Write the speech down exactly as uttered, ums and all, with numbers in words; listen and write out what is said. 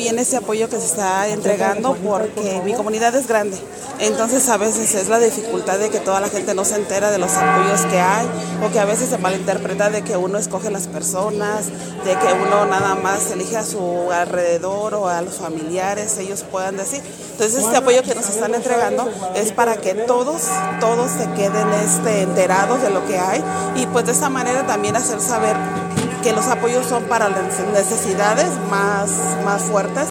bien ese apoyo que se está entregando porque mi comunidad es grande. Entonces a veces es la dificultad de que toda la gente no se entera de los apoyos que hay o que a veces se malinterpreta de que uno escoge las personas, de que uno nada más elige a su alrededor o a los familiares, ellos puedan decir. Entonces este apoyo que nos están entregando es para que todos, todos se queden este, enterados de lo que hay y pues de esta manera también hacer saber que los apoyos son para las necesidades más, más fuertes.